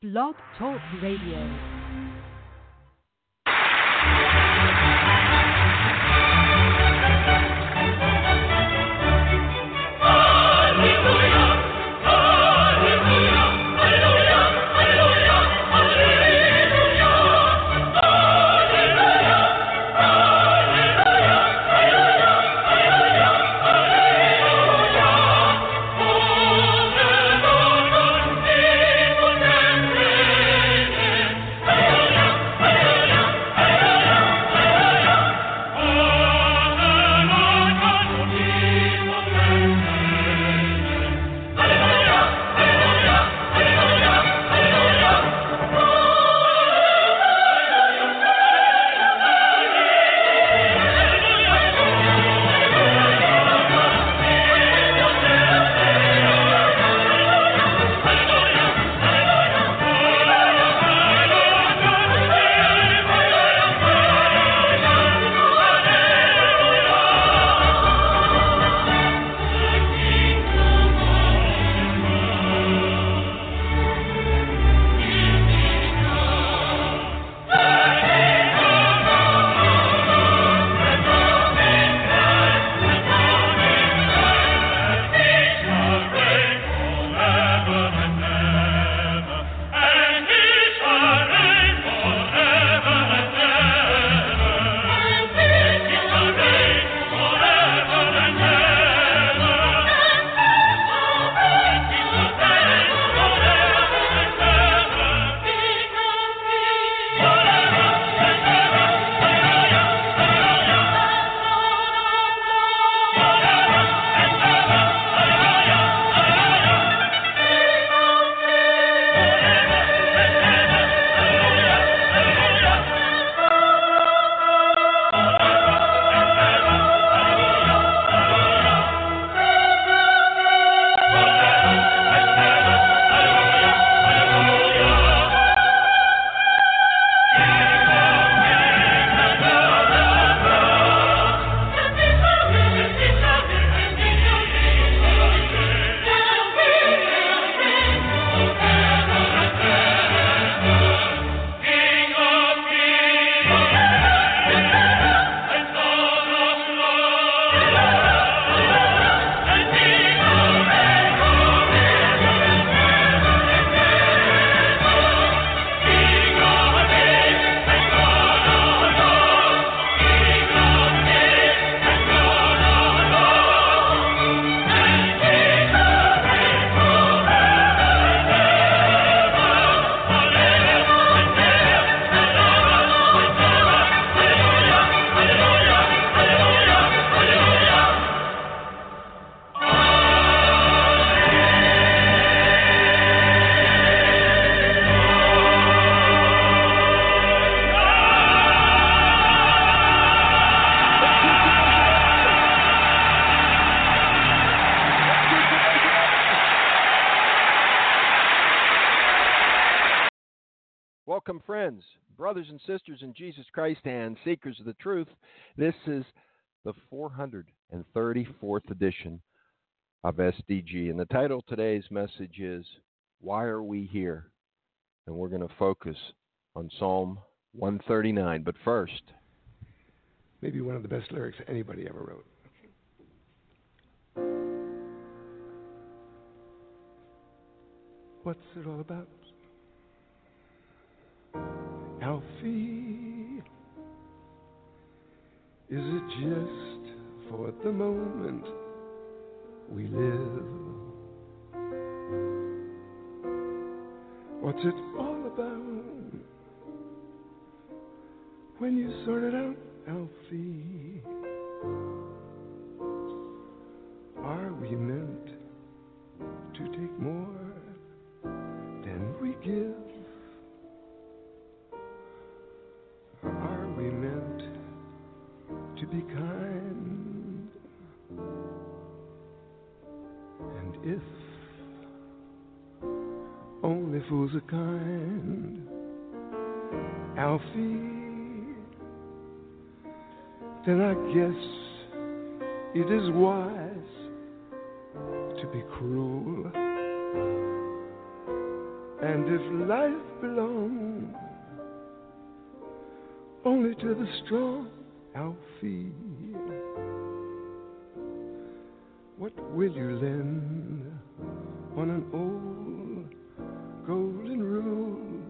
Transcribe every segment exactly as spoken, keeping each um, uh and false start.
Blog Talk Radio. Welcome, friends, brothers and sisters in Jesus Christ, and seekers of the truth. This is the four hundred thirty-fourth edition of S D G, and the title of today's message is, Why Are We Here? And we're going to focus on Psalm one thirty-nine. But first, maybe one of the best lyrics anybody ever wrote. What's it all about? Alfie, is it just for the moment we live? What's it all about when you sort it out, Alfie? Are we meant to take more than we give? Are we meant to be kind? And if only fools are kind, Alfie, then I guess it is wise to be cruel. And if life belongs only to the strong, Alfie, what will you lend on an old golden rule?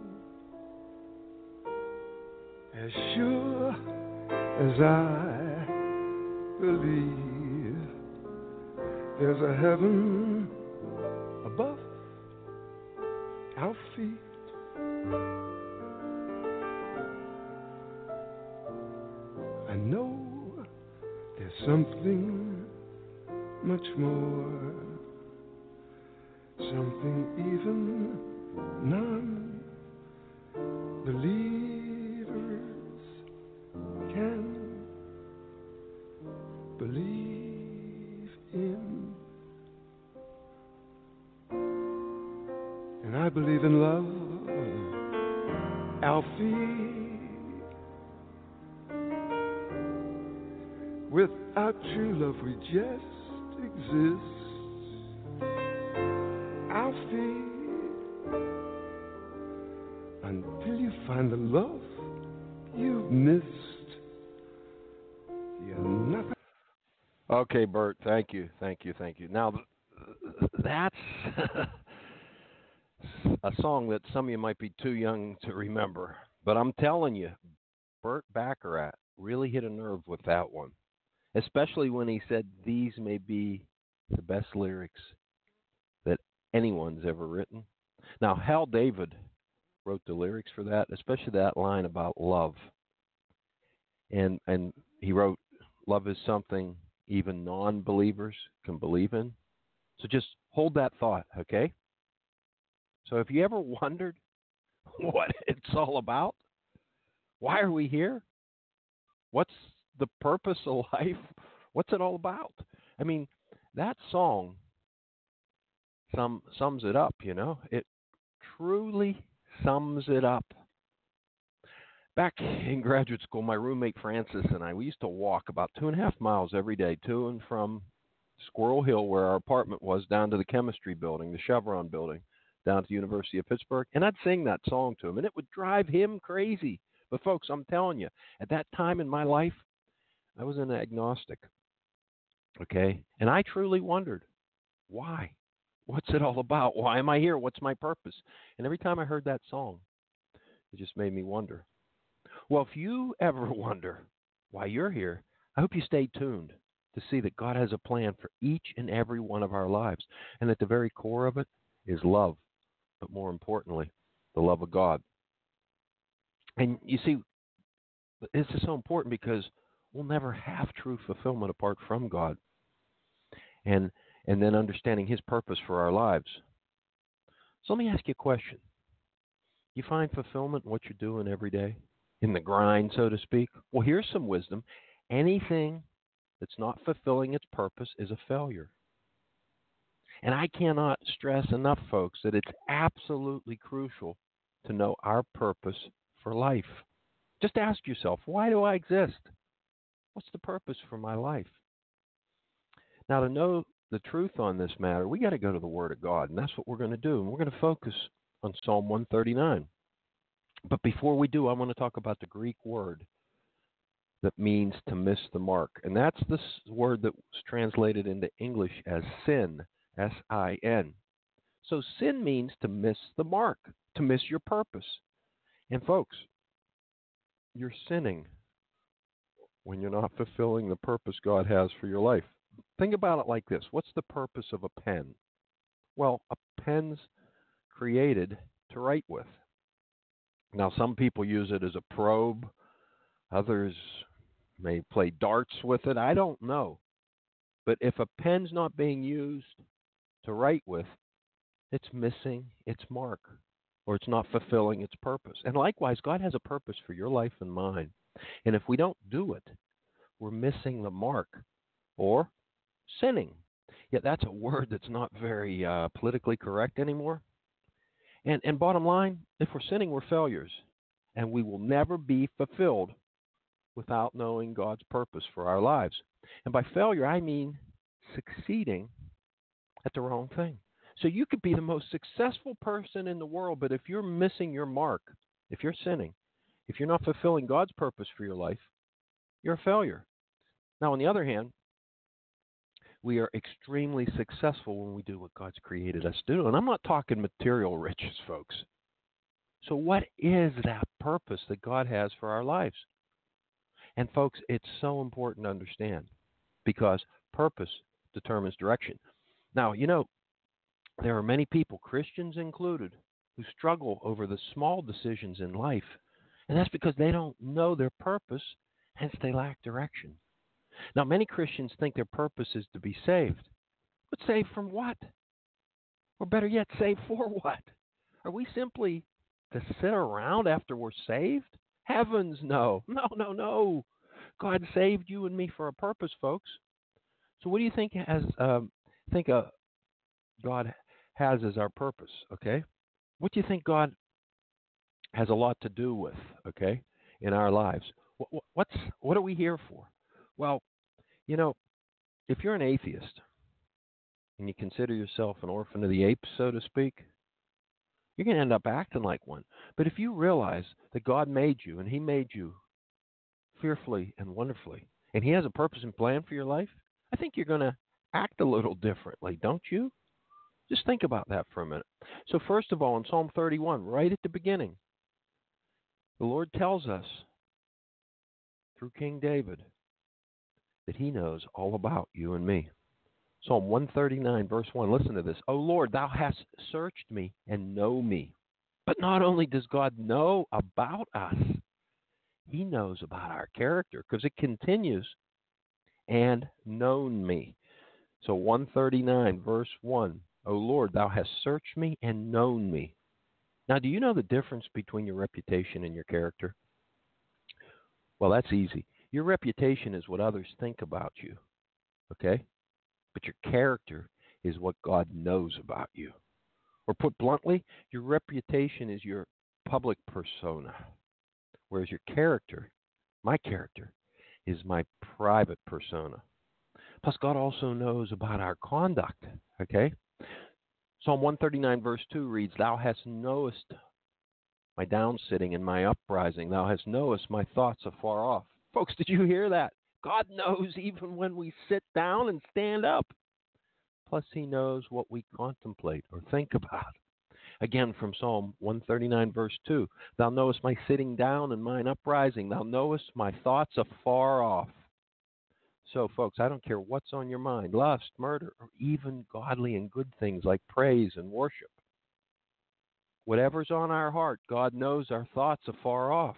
As sure as I believe there's a heaven above our feet, I know there's something much more, something even non-believers can believe in. And I believe in love, Alfie. Without true love we just exist, Alfie. Until you find the love you've missed, you're nothing. Okay, Bert, thank you, thank you, thank you. Now, that's a song that some of you might be too young to remember, but I'm telling you, Burt Bacharach really hit a nerve with that one, especially when he said these may be the best lyrics that anyone's ever written. Now, Hal David wrote the lyrics for that, especially that line about love. And and he wrote, love is something even non-believers can believe in. So just hold that thought, okay? So if you ever wondered what it's all about, why are we here? What's the purpose of life? What's it all about? I mean, that song sum, sums it up, you know. It truly sums it up. Back in graduate school, my roommate Francis and I, we used to walk about two and a half miles every day to and from Squirrel Hill, where our apartment was, down to the chemistry building, the Chevron building, down to the University of Pittsburgh. And I'd sing that song to him, and it would drive him crazy. But, folks, I'm telling you, at that time in my life, I was an agnostic, okay? And I truly wondered, why? What's it all about? Why am I here? What's my purpose? And every time I heard that song, it just made me wonder. Well, if you ever wonder why you're here, I hope you stay tuned to see that God has a plan for each and every one of our lives. And at the very core of it is love, but more importantly, the love of God. And you see, this is so important because we'll never have true fulfillment apart from God. And and then understanding His purpose for our lives. So let me ask you a question. You find fulfillment in what you're doing every day? In the grind, so to speak? Well, here's some wisdom. Anything that's not fulfilling its purpose is a failure. And I cannot stress enough, folks, that it's absolutely crucial to know our purpose for life. Just ask yourself, why do I exist? What's the purpose for my life? Now, to know the truth on this matter, we got to go to the Word of God, and that's what we're going to do. And we're going to focus on Psalm one thirty-nine. But before we do, I want to talk about the Greek word that means to miss the mark. And that's the word that was translated into English as sin, S I N. So sin means to miss the mark, to miss your purpose. And folks, you're sinning when you're not fulfilling the purpose God has for your life. Think about it like this. What's the purpose of a pen? Well, a pen's created to write with. Now, some people use it as a probe. Others may play darts with it. I don't know. But if a pen's not being used to write with, it's missing its mark, or it's not fulfilling its purpose. And likewise, God has a purpose for your life and mine. And if we don't do it, we're missing the mark, or sinning. Yet that's a word that's not very uh, politically correct anymore. And, and bottom line, if we're sinning, we're failures. And we will never be fulfilled without knowing God's purpose for our lives. And by failure, I mean succeeding at the wrong thing. So you could be the most successful person in the world, but if you're missing your mark, if you're sinning, if you're not fulfilling God's purpose for your life, you're a failure. Now, on the other hand, we are extremely successful when we do what God's created us to do. And I'm not talking material riches, folks. So what is that purpose that God has for our lives? And folks, it's so important to understand because purpose determines direction. Now, you know, there are many people, Christians included, who struggle over the small decisions in life. And that's because they don't know their purpose, hence they lack direction. Now, many Christians think their purpose is to be saved. But saved from what? Or better yet, saved for what? Are we simply to sit around after we're saved? Heavens, no. No, no, no. God saved you and me for a purpose, folks. So what do you think has um, think uh, God has as our purpose, okay? What do you think God has a lot to do with, okay, in our lives? What, what's what are we here for? Well, you know, if you're an atheist and you consider yourself an orphan of the apes, so to speak, you're going to end up acting like one. But if you realize that God made you and He made you fearfully and wonderfully, and He has a purpose and plan for your life, I think you're going to act a little differently, don't you? Just think about that for a minute. So first of all, in Psalm thirty-one, right at the beginning, the Lord tells us through King David that He knows all about you and me. Psalm one thirty-nine, verse one, listen to this. O Lord, Thou hast searched me and know me. But not only does God know about us, He knows about our character, because it continues, and known me. So one thirty-nine, verse one, O Lord, Thou hast searched me and known me. Now, do you know the difference between your reputation and your character? Well, that's easy. Your reputation is what others think about you, okay? But your character is what God knows about you. Or put bluntly, your reputation is your public persona, whereas your character, my character, is my private persona. Plus, God also knows about our conduct, okay? Psalm one thirty-nine, verse two reads, Thou hast knowest my downsitting and my uprising. Thou hast knowest my thoughts afar off. Folks, did you hear that? God knows even when we sit down and stand up. Plus, He knows what we contemplate or think about. Again, from Psalm one thirty-nine, verse two, Thou knowest my sitting down and mine uprising. Thou knowest my thoughts afar off. So, folks, I don't care what's on your mind, lust, murder, or even godly and good things like praise and worship. Whatever's on our heart, God knows our thoughts afar off.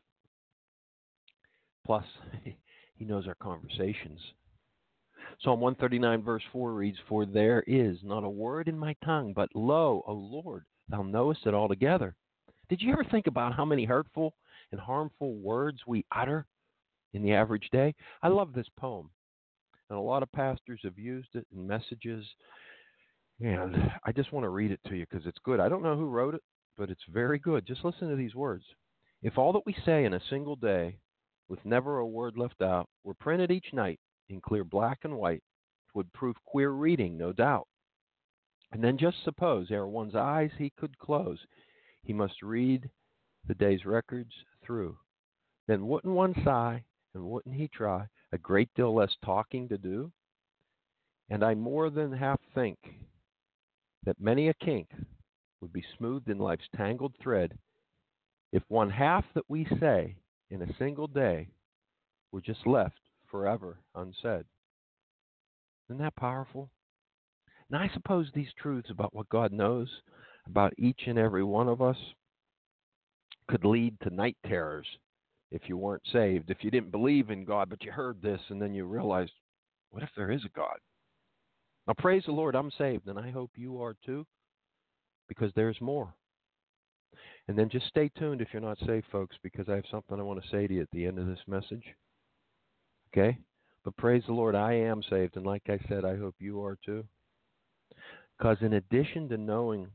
Plus, He knows our conversations. Psalm one thirty-nine, verse four reads, For there is not a word in my tongue, but lo, O Lord, Thou knowest it altogether. Did you ever think about how many hurtful and harmful words we utter in the average day? I love this poem, and a lot of pastors have used it in messages, and I just want to read it to you because it's good. I don't know who wrote it, but it's very good. Just listen to these words. If all that we say in a single day, with never a word left out, were printed each night in clear black and white, it would prove queer reading, no doubt. And then just suppose, ere one's eyes he could close, he must read the day's records through. Then wouldn't one sigh, and wouldn't he try a great deal less talking to do? And I more than half think that many a kink would be smoothed in life's tangled thread if one half that we say in a single day were just left forever unsaid. Isn't that powerful? And I suppose these truths about what God knows about each and every one of us could lead to night terrors if you weren't saved, if you didn't believe in God, but you heard this and then you realized, what if there is a God? Now, praise the Lord, I'm saved, and I hope you are too, because there's more. And then just stay tuned if you're not saved, folks, because I have something I want to say to you at the end of this message. Okay? But praise the Lord, I am saved, and like I said, I hope you are too. Because in addition to knowing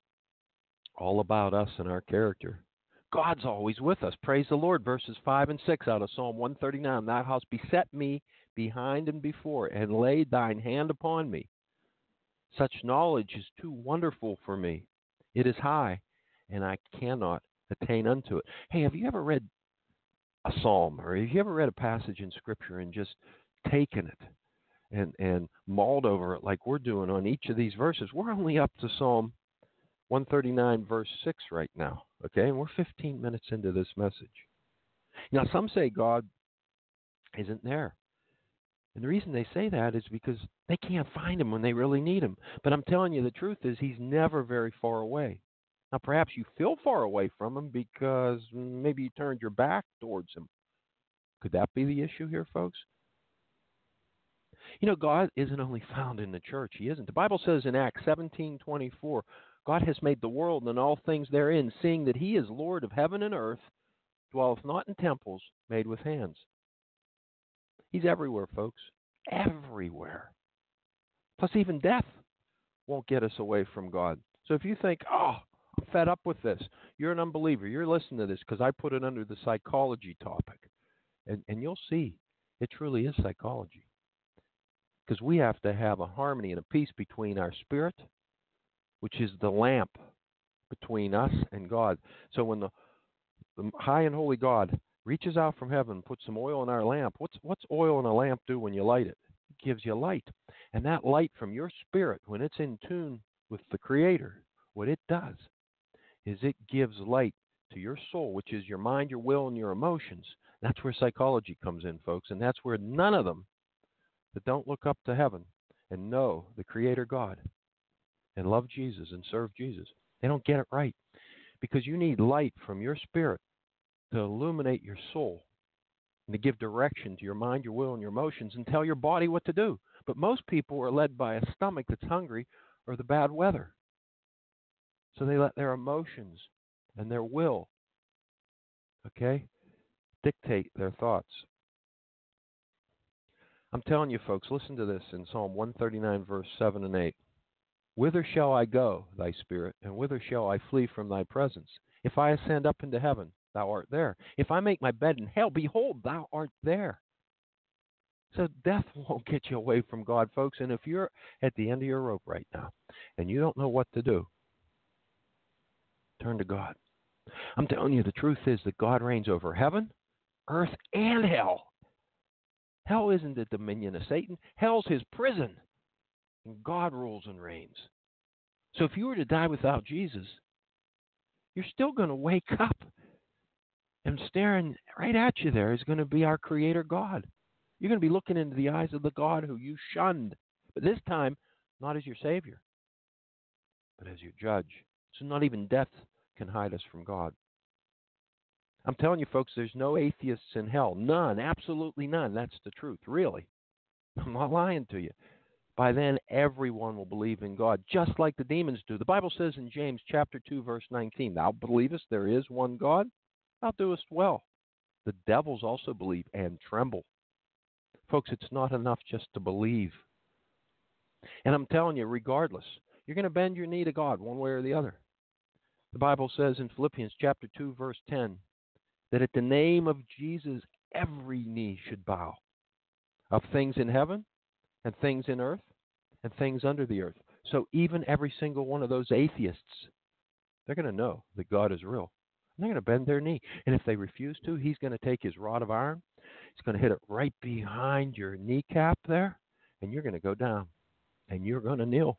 all about us and our character, God's always with us. Praise the Lord. Verses five and six out of Psalm one thirty-nine. Thou hast beset me behind and before, and laid thine hand upon me. Such knowledge is too wonderful for me. It is high, and I cannot attain unto it. Hey, have you ever read a psalm, or have you ever read a passage in Scripture and just taken it and, and mauled over it like we're doing on each of these verses? We're only up to Psalm one thirty-nine, verse six right now, okay? And we're fifteen minutes into this message. Now, some say God isn't there. And the reason they say that is because they can't find him when they really need him. But I'm telling you, the truth is he's never very far away. Now, perhaps you feel far away from him because maybe you turned your back towards him. Could that be the issue here, folks? You know, God isn't only found in the church. He isn't. The Bible says in Acts seventeen twenty-four, God has made the world and all things therein, seeing that he is Lord of heaven and earth, dwelleth not in temples made with hands. He's everywhere, folks. Everywhere. Plus, even death won't get us away from God. So if you think, oh, I'm fed up with this, you're an unbeliever. You're listening to this because I put it under the psychology topic. And, and you'll see it truly is psychology. Because we have to have a harmony and a peace between our spirit, which is the lamp between us and God. So when the, the high and holy God reaches out from heaven, puts some oil in our lamp, what's, what's oil in a lamp do when you light it? It gives you light. And that light from your spirit, when it's in tune with the Creator, what it does is it gives light to your soul, which is your mind, your will, and your emotions. That's where psychology comes in, folks. And that's where none of them that don't look up to heaven and know the Creator God and love Jesus and serve Jesus, they don't get it right. Because you need light from your spirit to illuminate your soul and to give direction to your mind, your will, and your emotions and tell your body what to do. But most people are led by a stomach that's hungry or the bad weather. So they let their emotions and their will, okay, dictate their thoughts. I'm telling you, folks, listen to this in Psalm one thirty-nine, verse seven and eight. Whither shall I go, thy spirit, and whither shall I flee from thy presence? If I ascend up into heaven, thou art there. If I make my bed in hell, behold, thou art there. So death won't get you away from God, folks. And if you're at the end of your rope right now and you don't know what to do, turn to God. I'm telling you, the truth is that God reigns over heaven, earth, and hell. Hell isn't the dominion of Satan. Hell's his prison. And God rules and reigns. So if you were to die without Jesus, you're still going to wake up. And staring right at you there is going to be our Creator God. You're going to be looking into the eyes of the God who you shunned. But this time, not as your Savior, but as your Judge. So not even death can hide us from God. I'm telling you, folks, there's no atheists in hell. None. Absolutely none. That's the truth, really. I'm not lying to you. By then, everyone will believe in God, just like the demons do. The Bible says in James chapter two, verse nineteen, thou believest there is one God? Thou doest well. The devils also believe and tremble. Folks, it's not enough just to believe. And I'm telling you, regardless, you're going to bend your knee to God one way or the other. The Bible says in Philippians chapter two, verse ten, that at the name of Jesus, every knee should bow, of things in heaven and things in earth and things under the earth. So even every single one of those atheists, they're going to know that God is real. And they're going to bend their knee. And if they refuse to, he's going to take his rod of iron. He's going to hit it right behind your kneecap there, and you're going to go down, and you're going to kneel.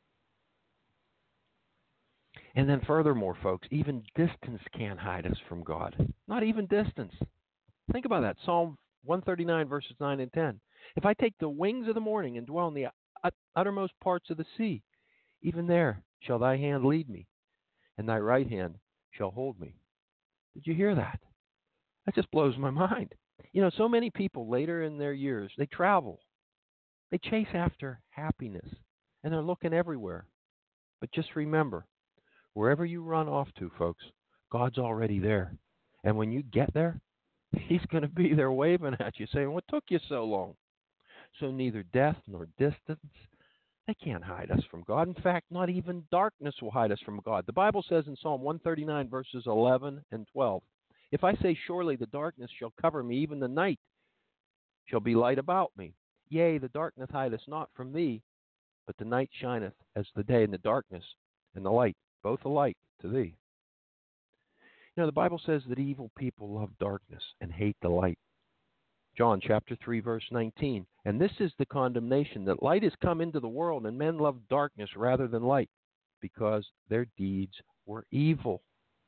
And then furthermore, folks, even distance can't hide us from God. Not even distance. Think about that. Psalm one thirty-nine, verses nine and ten. If I take the wings of the morning and dwell in the uttermost parts of the sea, even there shall thy hand lead me, and thy right hand shall hold me. Did you hear that? That just blows my mind. You know, so many people later in their years, they travel. They chase after happiness, and they're looking everywhere. But just remember, wherever you run off to, folks, God's already there. And when you get there, he's going to be there waving at you, saying, what took you so long? So neither death nor distance, they can't hide us from God. In fact, not even darkness will hide us from God. The Bible says in Psalm one thirty-nine, verses eleven and twelve, if I say, surely the darkness shall cover me, even the night shall be light about me. Yea, the darkness hideth not from thee, but the night shineth as the day, and the darkness and the light, both alike to thee. You know, the Bible says that evil people love darkness and hate the light. John chapter three, verse nineteen. And this is the condemnation, that light is come into the world, and men love darkness rather than light, because their deeds were evil.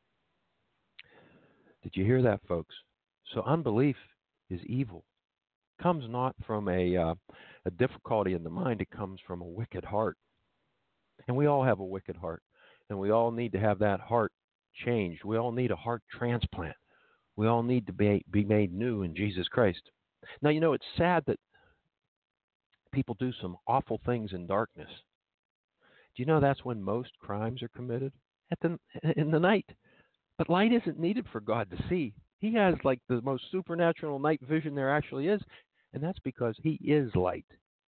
Did you hear that, folks? So unbelief is evil. It comes not from a, uh, a difficulty in the mind. It comes from a wicked heart. And we all have a wicked heart. And we all need to have that heart changed. We all need a heart transplant. We all need to be, be made new in Jesus Christ. Now, you know, it's sad that people do some awful things in darkness. Do you know that's when most crimes are committed? At the, in the night. But light isn't needed for God to see. He has like the most supernatural night vision there actually is, and that's because he is light.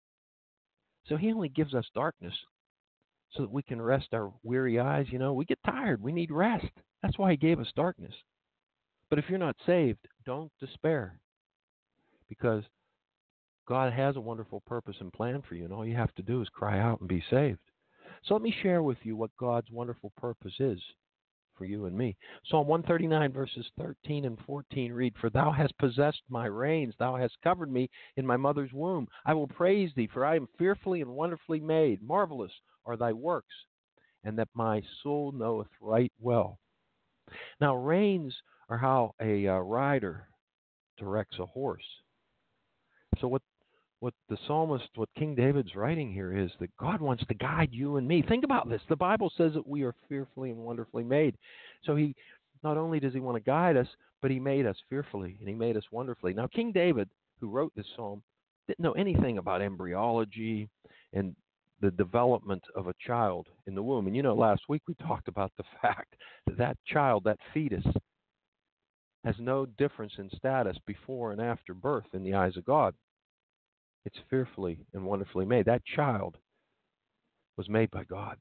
So he only gives us darkness so that we can rest our weary eyes. You know, we get tired. We need rest. That's why he gave us darkness. But if you're not saved, don't despair, because God has a wonderful purpose and plan for you, and all you have to do is cry out and be saved. So let me share with you what God's wonderful purpose is for you and me. Psalm one thirty-nine, verses thirteen and fourteen read, For thou hast possessed my reins, thou hast covered me in my mother's womb. I will praise thee, for I am fearfully and wonderfully made. Marvelous are thy works, and that my soul knoweth right well. Now, reins are how a uh, rider directs a horse. So what What the psalmist, what King David's writing here is that God wants to guide you and me. Think about this. The Bible says that we are fearfully and wonderfully made. So he, not only does he want to guide us, but he made us fearfully and he made us wonderfully. Now, King David, who wrote this psalm, didn't know anything about embryology and the development of a child in the womb. And you know, last week we talked about the fact that that child, that fetus, has no difference in status before and after birth in the eyes of God. It's fearfully and wonderfully made. That child was made by God.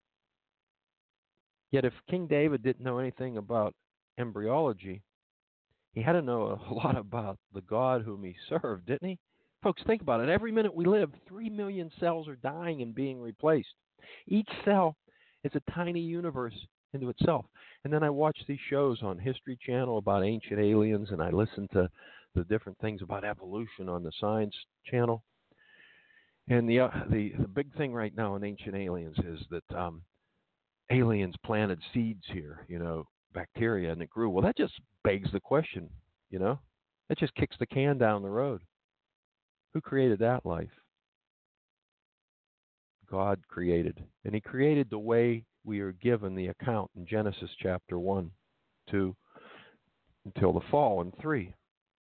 Yet if King David didn't know anything about embryology, he had to know a lot about the God whom he served, didn't he? Folks, think about it. Every minute we live, three million cells are dying and being replaced. Each cell is a tiny universe into itself. And then I watch these shows on History Channel about ancient aliens, and I listen to the different things about evolution on the Science Channel. And the, uh, the the big thing right now in Ancient Aliens is that um, aliens planted seeds here, you know, bacteria, and it grew. Well, that just begs the question, you know. That just kicks the can down the road. Who created that life? God created. And he created the way we are given the account in Genesis chapter one, two, until the fall in three.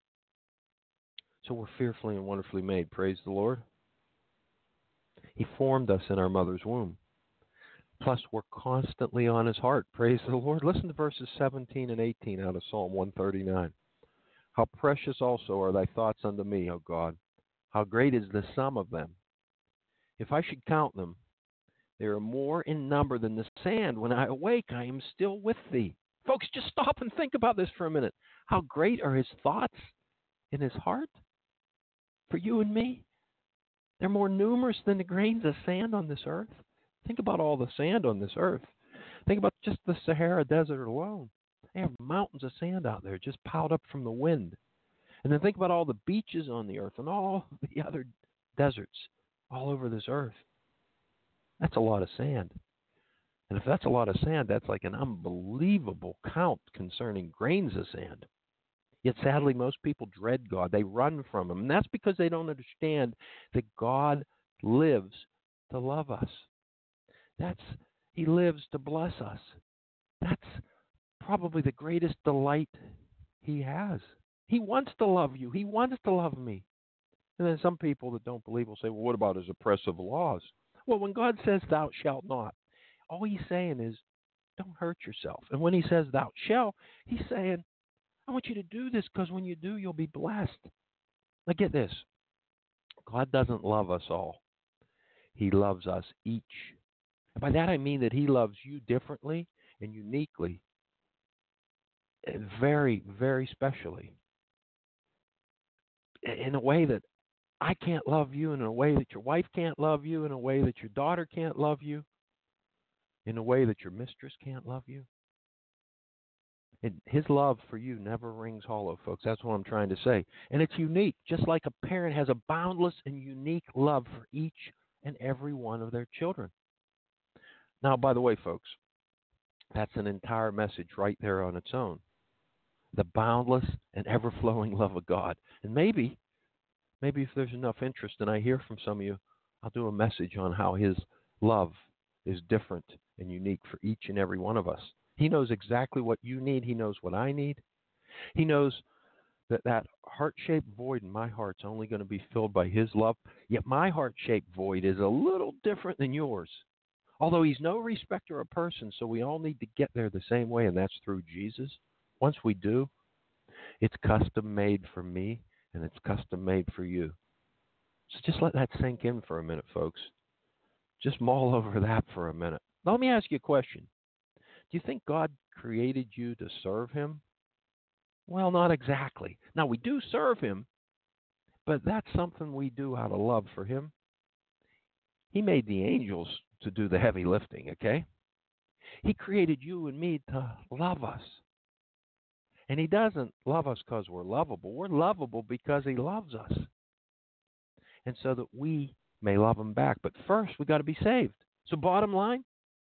So we're fearfully and wonderfully made. Praise the Lord. He formed us in our mother's womb. Plus, we're constantly on his heart. Praise the Lord. Listen to verses seventeen and eighteen out of Psalm one thirty-nine. How precious also are thy thoughts unto me, O God. How great is the sum of them. If I should count them, they are more in number than the sand. When I awake, I am still with thee. Folks, just stop and think about this for a minute. How great are his thoughts in his heart for you and me? They're more numerous than the grains of sand on this earth. Think about all the sand on this earth. Think about just the Sahara Desert alone. They have mountains of sand out there just piled up from the wind. And then think about all the beaches on the earth and all the other deserts all over this earth. That's a lot of sand. And if that's a lot of sand, that's like an unbelievable count concerning grains of sand. Yet sadly, most people dread God. They run from him. And that's because they don't understand that God lives to love us. That's he lives to bless us. That's probably the greatest delight he has. He wants to love you. He wants to love me. And then some people that don't believe will say, well, what about his oppressive laws? Well, when God says thou shalt not, all he's saying is don't hurt yourself. And when he says thou shalt, he's saying, I want you to do this because when you do, you'll be blessed. Now get this. God doesn't love us all. He loves us each. And by that I mean that he loves you differently and uniquely and very, very specially in a way that I can't love you in a way that your wife can't love you, in a way that your daughter can't love you, in a way that your mistress can't love you. And his love for you never rings hollow, folks. That's what I'm trying to say. And it's unique, just like a parent has a boundless and unique love for each and every one of their children. Now, by the way, folks, that's an entire message right there on its own. The boundless and ever-flowing love of God. And maybe, maybe if there's enough interest and I hear from some of you, I'll do a message on how his love is different and unique for each and every one of us. He knows exactly what you need. He knows what I need. He knows that that heart-shaped void in my heart's only going to be filled by his love. Yet my heart-shaped void is a little different than yours. Although he's no respecter of person, so we all need to get there the same way, and that's through Jesus. Once we do, it's custom-made for me, and it's custom-made for you. So just let that sink in for a minute, folks. Just mull over that for a minute. Now, let me ask you a question. Do you think God created you to serve him? Well, not exactly. Now, we do serve him, but that's something we do out of love for him. He made the angels to do the heavy lifting, okay? He created you and me to love us. And he doesn't love us because we're lovable. We're lovable because he loves us. And so that we may love him back. But first, we got to be saved. So bottom line,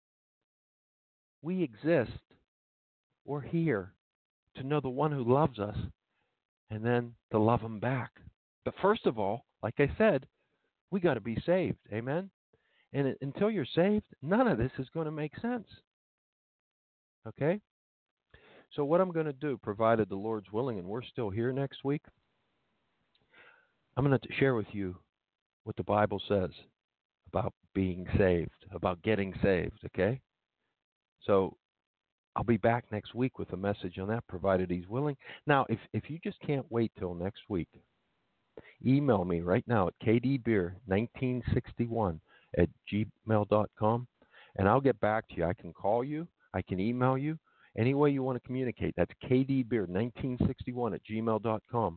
we exist, we're here to know the one who loves us and then to love him back. But first of all, like I said, we got to be saved. Amen? And it, until you're saved, none of this is going to make sense. Okay? So what I'm going to do, provided the Lord's willing and we're still here next week, I'm going to share with you what the Bible says about being saved, about getting saved, okay? So I'll be back next week with a message on that, provided he's willing. Now, if, if you just can't wait till next week, email me right now at k d beer nineteen sixty-one at gmail dot com, and I'll get back to you. I can call you. I can email you. Any way you want to communicate, that's k d beer nineteen sixty-one at gmail dot com.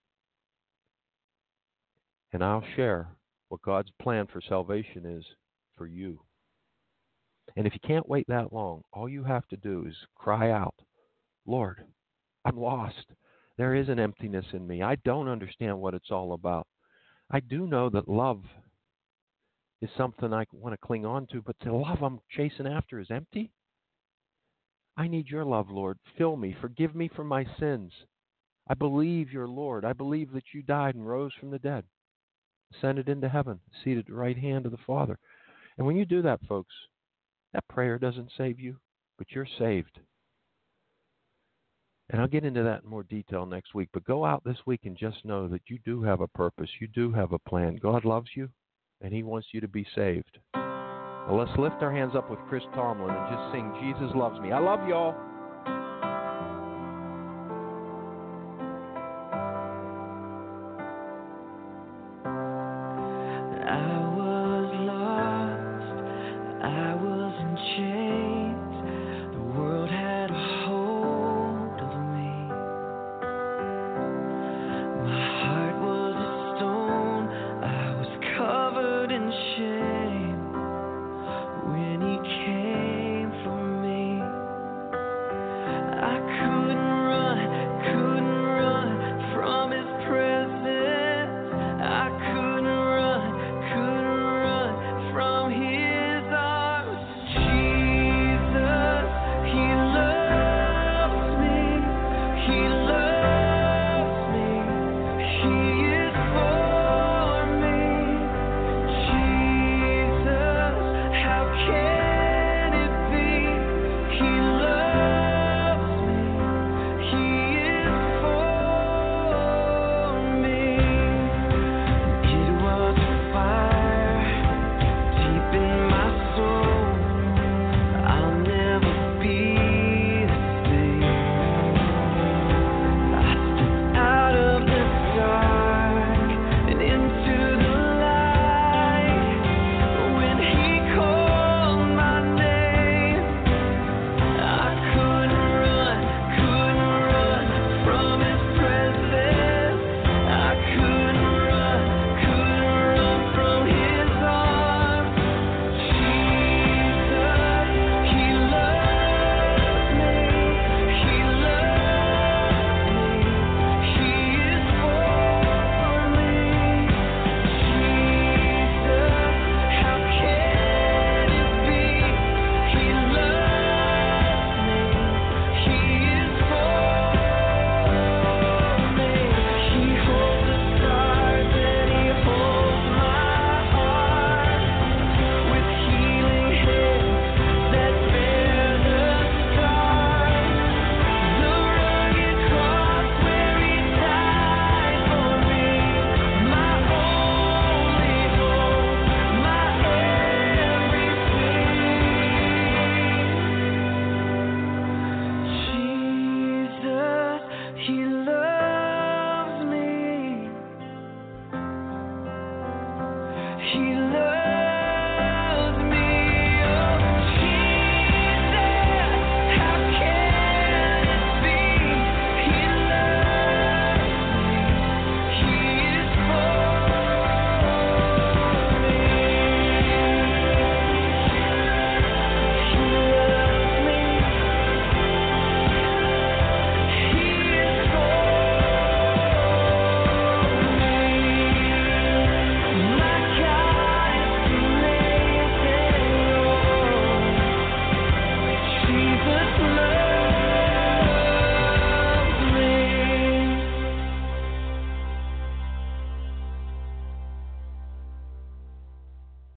And I'll share what God's plan for salvation is for you. And if you can't wait that long, all you have to do is cry out, Lord, I'm lost. There is an emptiness in me. I don't understand what it's all about. I do know that love is something I want to cling on to, but the love I'm chasing after is empty. I need your love, Lord. Fill me. Forgive me for my sins. I believe you're Lord. I believe that you died and rose from the dead, ascended into heaven, seated at the right hand of the Father. And when you do that, folks, that prayer doesn't save you, but you're saved. And I'll get into that in more detail next week. But go out this week and just know that you do have a purpose. You do have a plan. God loves you, and he wants you to be saved. Now let's lift our hands up with Chris Tomlin and just sing, Jesus Loves Me. I love y'all. When he came for me, the truth.